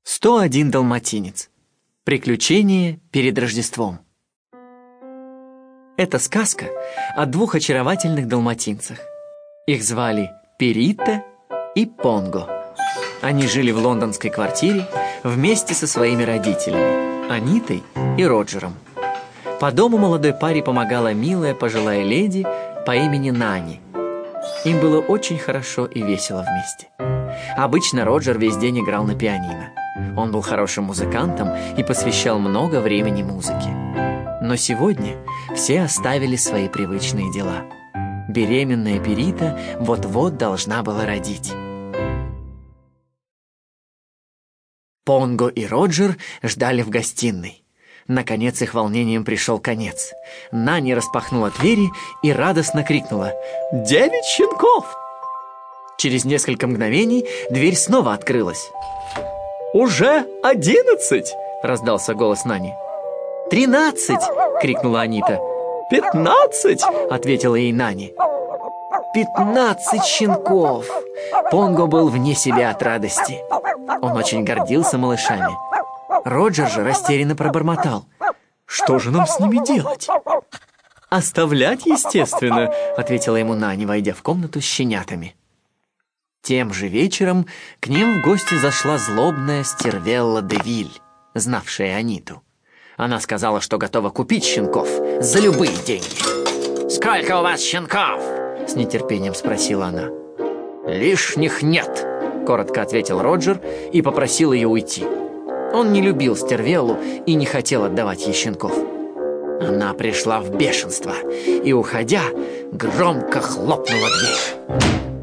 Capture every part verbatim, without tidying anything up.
сто один далматинец. Приключения перед Рождеством. Это сказка о двух очаровательных далматинцах. Их звали Перита и Понго. Они жили в лондонской квартире вместе со своими родителями, Анитой и Роджером. По дому молодой паре помогала милая пожилая леди по имени Нани. Им было очень хорошо и весело вместе. Обычно Роджер весь день играл на пианино. Он был хорошим музыкантом и посвящал много времени музыке. Но сегодня все оставили свои привычные дела. Беременная Перита вот-вот должна была родить. Понго и Роджер ждали в гостиной. Наконец их волнением пришел конец. Нани распахнула двери и радостно крикнула: «Девять щенков!» Через несколько мгновений дверь снова открылась. «Уже одиннадцать!» – раздался голос Нани. «Тринадцать!» – крикнула Анита. «Пятнадцать!» – ответила ей Нани. «Пятнадцать щенков!» Понго был вне себя от радости. Он очень гордился малышами. Роджер же растерянно пробормотал: «Что же нам с ними делать?» «Оставлять, естественно», — ответила ему Нани, войдя в комнату с щенятами. Тем же вечером к ним в гости зашла злобная Стервелла де Виль, знавшая Аниту. Она сказала, что готова купить щенков за любые деньги. «Сколько у вас щенков?» — с нетерпением спросила она. «Лишних нет», — коротко ответил Роджер и попросил ее уйти. Он не любил Стервеллу и не хотел отдавать ей щенков. Она пришла в бешенство и, уходя, громко хлопнула дверь.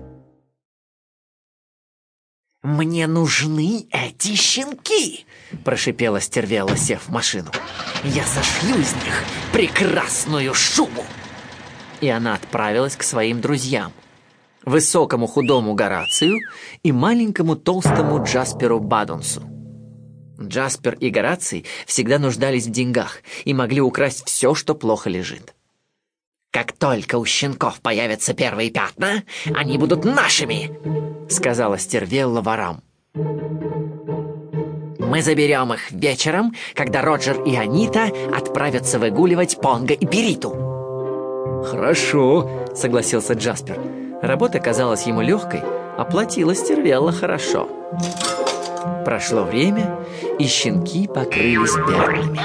«Мне нужны эти щенки!» – прошипела Стервелла, сев в машину. «Я сошью из них прекрасную шубу!» И она отправилась к своим друзьям – высокому худому Горацию и маленькому толстому Джасперу Баддонсу. Джаспер и Гораций всегда нуждались в деньгах и могли украсть все, что плохо лежит. «Как только у щенков появятся первые пятна, они будут нашими!» — сказала Стервелла ворам. «Мы заберем их вечером, когда Роджер и Анита отправятся выгуливать Понго и Периту». «Хорошо», — согласился Джаспер. Работа казалась ему легкой, а платила Стервелла хорошо. Прошло время, и щенки покрылись пятнами.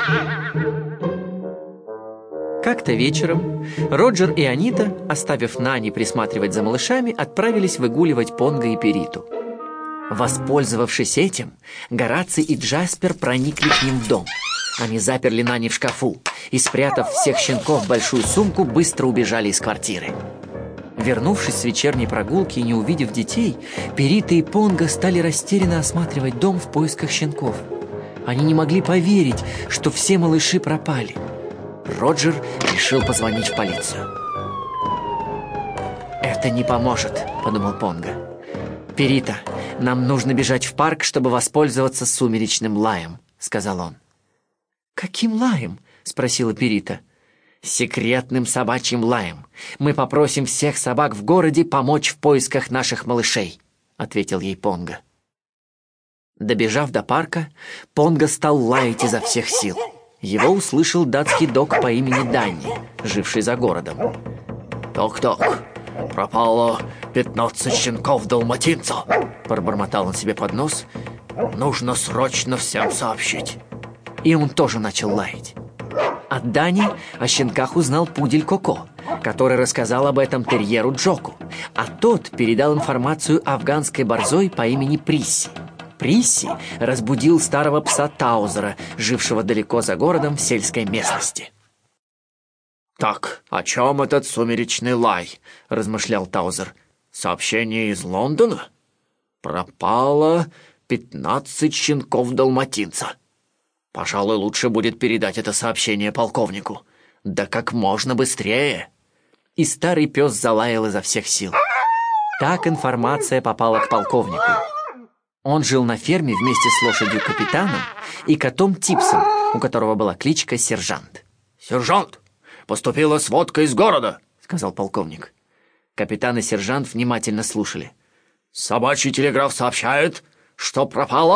Как-то вечером Роджер и Анита, оставив Нани присматривать за малышами, отправились выгуливать Понго и Периту. Воспользовавшись этим, Гораций и Джаспер проникли к ним в дом. Они заперли Нани в шкафу и, спрятав всех щенков в большую сумку, быстро убежали из квартиры. Вернувшись с вечерней прогулки и не увидев детей, Перита и Понго стали растерянно осматривать дом в поисках щенков. Они не могли поверить, что все малыши пропали. Роджер решил позвонить в полицию. «Это не поможет», — подумал Понго. «Перита, нам нужно бежать в парк, чтобы воспользоваться сумеречным лаем», — сказал он. «Каким лаем?» — спросила Перита. «Секретным собачьим лаем. Мы попросим всех собак в городе помочь в поисках наших малышей», — ответил ей Понго. Добежав до парка, Понго стал лаять изо всех сил. Его услышал датский дог по имени Данни, живший за городом. «Ток-ток, пропало пятнадцать щенков-далматинцев», — пробормотал он себе под нос. «Нужно срочно всем сообщить». И он тоже начал лаять. От Дани о щенках узнал пудель Коко, который рассказал об этом терьеру Джоку, а тот передал информацию афганской борзой по имени Присси. Присси разбудил старого пса Таузера, жившего далеко за городом в сельской местности. «Так, о чем этот сумеречный лай?» – размышлял Таузер. «Сообщение из Лондона? Пропало пятнадцать щенков-далматинца. Пожалуй, лучше будет передать это сообщение полковнику. Да как можно быстрее!» И старый пес залаял изо всех сил. Так информация попала к полковнику. Он жил на ферме вместе с лошадью Капитаном и котом Типсом, у которого была кличка Сержант. «Сержант, поступила сводка из города», — сказал полковник. Капитан и сержант внимательно слушали. «Собачий телеграф сообщает, что пропало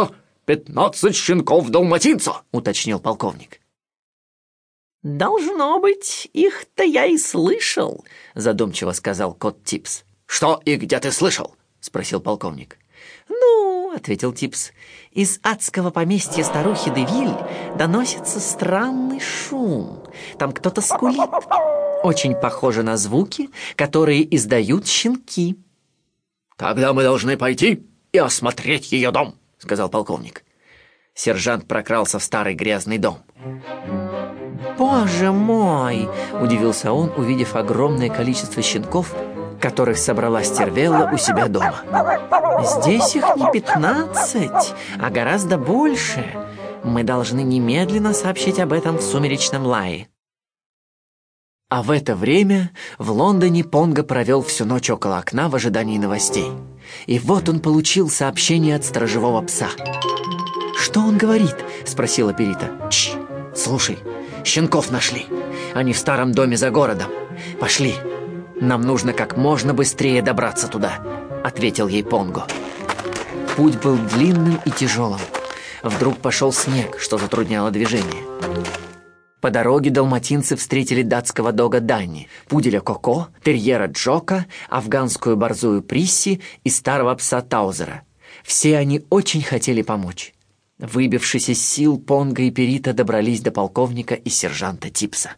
«Пятнадцать щенков-далматинца», — уточнил полковник. «Должно быть, их-то я и слышал», — задумчиво сказал кот Типс. «Что и где ты слышал?» — спросил полковник. «Ну, — ответил Типс, — из адского поместья старухи Девиль доносится странный шум. Там кто-то скулит. Очень похоже на звуки, которые издают щенки». «Тогда мы должны пойти и осмотреть ее дом», — сказал полковник. Сержант прокрался в старый грязный дом. «Боже мой!» — удивился он, увидев огромное количество щенков, которых собрала Стервелла у себя дома. «Здесь их не пятнадцать, а гораздо больше. Мы должны немедленно сообщить об этом в сумеречном лае». А в это время в Лондоне Понго провел всю ночь около окна в ожидании новостей. И вот он получил сообщение от сторожевого пса. «Что он говорит?» — спросила Перита. «Чш! Слушай, щенков нашли. Они в старом доме за городом. Пошли. Нам нужно как можно быстрее добраться туда», — ответил ей Понго. Путь был длинным и тяжелым. Вдруг пошел снег, что затрудняло движение. По дороге далматинцы встретили датского дога Данни, пуделя Коко, терьера Джока, афганскую борзую Присси и старого пса Таузера. Все они очень хотели помочь. Выбившись из сил, Понго и Перита добрались до полковника и сержанта Типса.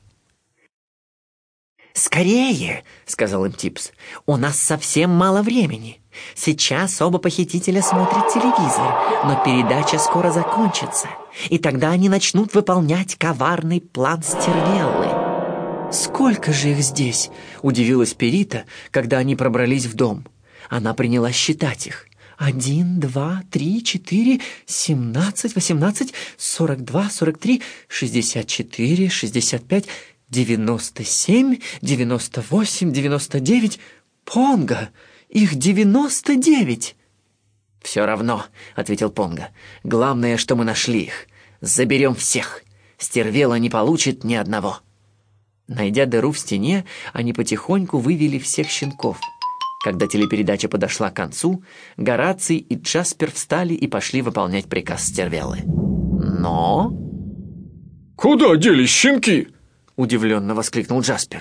«Скорее!» — сказал им Типс. «У нас совсем мало времени. Сейчас оба похитителя смотрят телевизор, но передача скоро закончится, и тогда они начнут выполнять коварный план Стервеллы». «Сколько же их здесь?» — удивилась Перита, когда они пробрались в дом. Она принялась считать их. Один, два, три, четыре, семнадцать, восемнадцать, сорок два, сорок три, шестьдесят четыре, шестьдесят пять, девяносто семь, девяносто восемь, девяносто девять. Понго! Их девяносто девять! «Все равно», — ответил Понго. «Главное, что мы нашли их. Заберем всех. Стервелла не получит ни одного». Найдя дыру в стене, они потихоньку вывели всех щенков. Когда телепередача подошла к концу, Гораций и Джаспер встали и пошли выполнять приказ Стервеллы. Но... «Куда делись щенки?» — удивленно воскликнул Джаспер.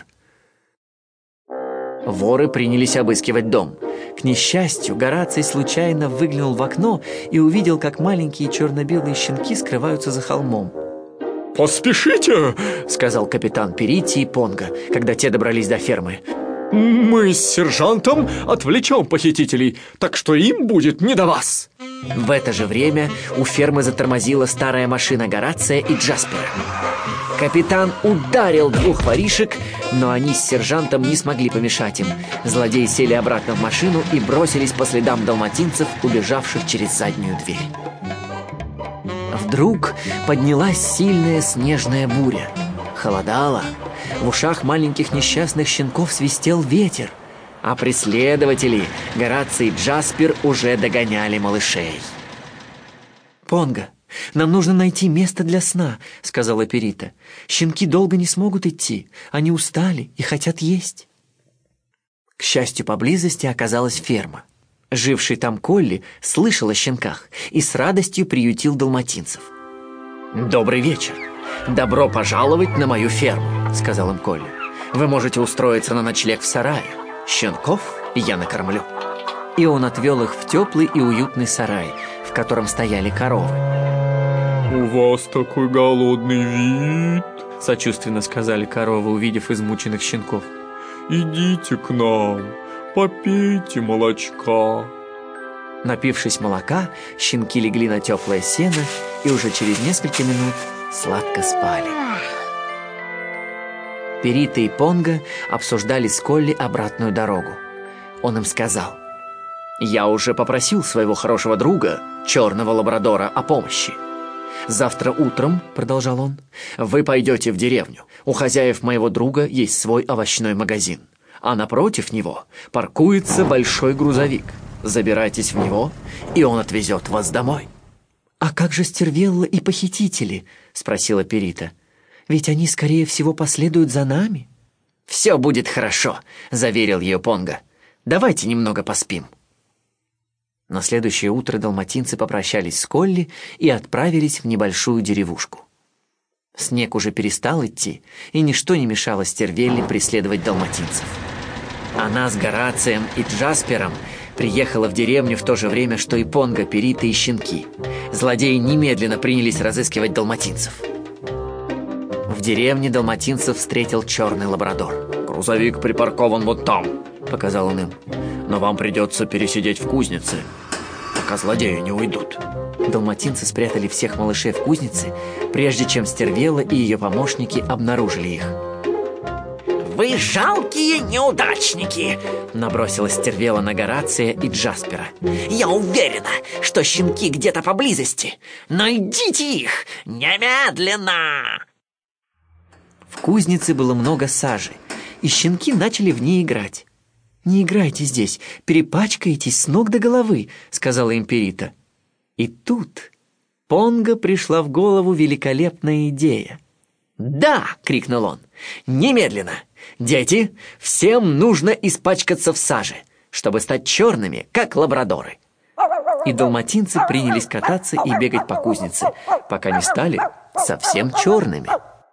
Воры принялись обыскивать дом. К несчастью, Гораций случайно выглянул в окно и увидел, как маленькие черно-белые щенки скрываются за холмом. «Поспешите!» — сказал капитан Перити и Понго, когда те добрались до фермы. «Мы с сержантом отвлечем похитителей, так что им будет не до вас!» В это же время у фермы затормозила старая машина Горация и Джаспера. Капитан ударил двух воришек, но они с сержантом не смогли помешать им. Злодеи сели обратно в машину и бросились по следам далматинцев, убежавших через заднюю дверь. Вдруг поднялась сильная снежная буря. Холодало. В ушах маленьких несчастных щенков свистел ветер, а преследователи, Гораций и Джаспер, уже догоняли малышей. «Понго, нам нужно найти место для сна», — сказала Перита. «Щенки долго не смогут идти, они устали и хотят есть». К счастью, поблизости оказалась ферма. Живший там Колли слышал о щенках и с радостью приютил далматинцев. «Добрый вечер! Добро пожаловать на мою ферму», — сказал им Колли. «Вы можете устроиться на ночлег в сарае. Щенков я накормлю». И он отвел их в теплый и уютный сарай, в котором стояли коровы. «У вас такой голодный вид», — сочувственно сказали коровы, увидев измученных щенков. «Идите к нам, попейте молочка». Напившись молока, щенки легли на теплое сено и уже через несколько минут сладко спали. Перита и Понго обсуждали с Колли обратную дорогу. Он им сказал: «Я уже попросил своего хорошего друга, черного лабрадора, о помощи. Завтра утром, — продолжал он, — вы пойдете в деревню. У хозяев моего друга есть свой овощной магазин, а напротив него паркуется большой грузовик. Забирайтесь в него, и он отвезет вас домой». «А как же Стервелла и похитители?» — спросила Перита. «Ведь они, скорее всего, последуют за нами». «Все будет хорошо», — заверил ее Понго. «Давайте немного поспим». На следующее утро далматинцы попрощались с Колли и отправились в небольшую деревушку. Снег уже перестал идти, и ничто не мешало Стервелле преследовать далматинцев. Она с Горацием и Джаспером приехала в деревню в то же время, что и Понго, Перита и щенки. Злодеи немедленно принялись разыскивать далматинцев. В деревне далматинцев встретил черный лабрадор. «Грузовик припаркован вот там», — показал он им. «Но вам придется пересидеть в кузнице, пока злодеи не уйдут». Далматинцы спрятали всех малышей в кузнице, прежде чем Стервелла и ее помощники обнаружили их. «Вы жалкие неудачники!» — набросилась Стервелла на Горация и Джаспера. «Я уверена, что щенки где-то поблизости. Найдите их немедленно!» В кузнице было много сажи, и щенки начали в ней играть. «Не играйте здесь, перепачкаетесь с ног до головы», — сказала им Перита. И тут Понго пришла в голову великолепная идея. «Да!» — крикнул он. «Немедленно! Дети, всем нужно испачкаться в саже, чтобы стать черными, как лабрадоры!» И далматинцы принялись кататься и бегать по кузнице, пока не стали совсем черными.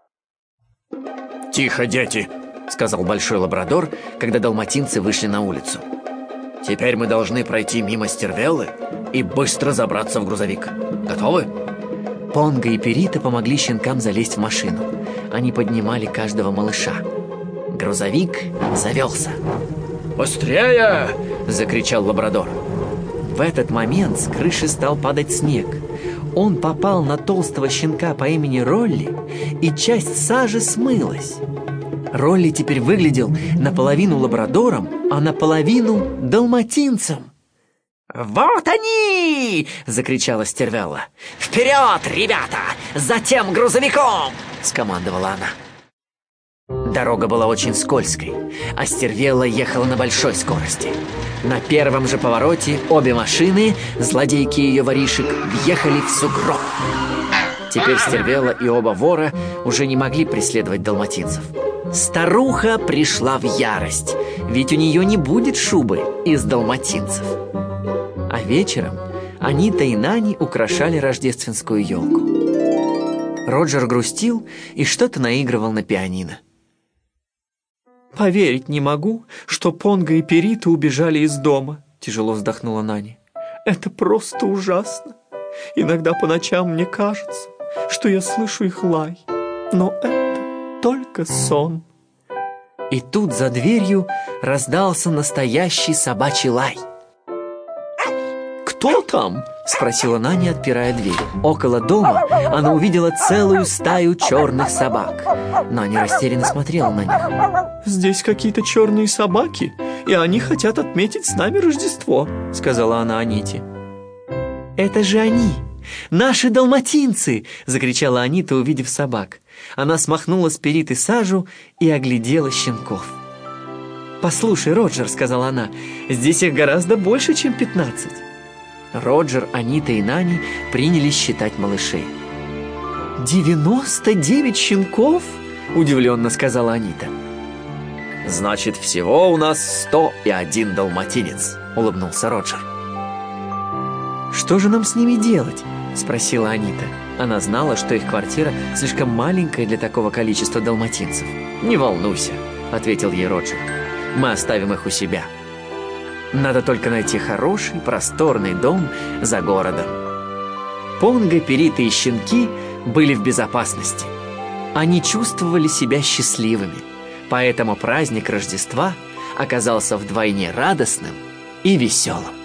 «Тихо, дети!» — сказал большой лабрадор, когда далматинцы вышли на улицу. «Теперь мы должны пройти мимо Стервеллы и быстро забраться в грузовик. Готовы?» Понго и Перита помогли щенкам залезть в машину. Они поднимали каждого малыша. Грузовик завелся. «Быстрее!» — закричал лабрадор. В этот момент с крыши стал падать снег. Он попал на толстого щенка по имени Ролли, и часть сажи смылась. Ролли теперь выглядел наполовину лабрадором, а наполовину далматинцем. «Вот они!» — закричала Стервелла. «Вперед, ребята! За тем грузовиком!» — скомандовала она. Дорога была очень скользкой, а Стервелла ехала на большой скорости. На первом же повороте обе машины, злодейки и ее воришек, въехали в сугроб. Теперь Стервелла и оба вора уже не могли преследовать далматинцев. Старуха пришла в ярость, ведь у нее не будет шубы из далматинцев. А вечером Анита и Нани украшали рождественскую елку. Роджер грустил и что-то наигрывал на пианино. «Поверить не могу, что Понго и Перита убежали из дома», — тяжело вздохнула Нани. «Это просто ужасно. Иногда по ночам мне кажется, что я слышу их лай, но это только сон». И тут за дверью раздался настоящий собачий лай. «Кто там?» — спросила Нани, отпирая дверь. Около дома она увидела целую стаю черных собак. Нани растерянно смотрела на них. «Здесь какие-то черные собаки, и они хотят отметить с нами Рождество», — сказала она Аните. «Это же они! Наши далматинцы!» — закричала Анита, увидев собак. Она смахнула с Периты сажу и оглядела щенков. «Послушай, Роджер», — сказала она, — «здесь их гораздо больше, чем пятнадцать». Роджер, Анита и Нани принялись считать малышей. «Девяносто девять щенков?» — удивленно сказала Анита. «Значит, всего у нас сто и один далматинец», — улыбнулся Роджер. «Что же нам с ними делать?» — спросила Анита. Она знала, что их квартира слишком маленькая для такого количества далматинцев. «Не волнуйся», — ответил ей Роджер. «Мы оставим их у себя. Надо только найти хороший, просторный дом за городом». Понго, Перита и щенки были в безопасности. Они чувствовали себя счастливыми, поэтому праздник Рождества оказался вдвойне радостным и веселым.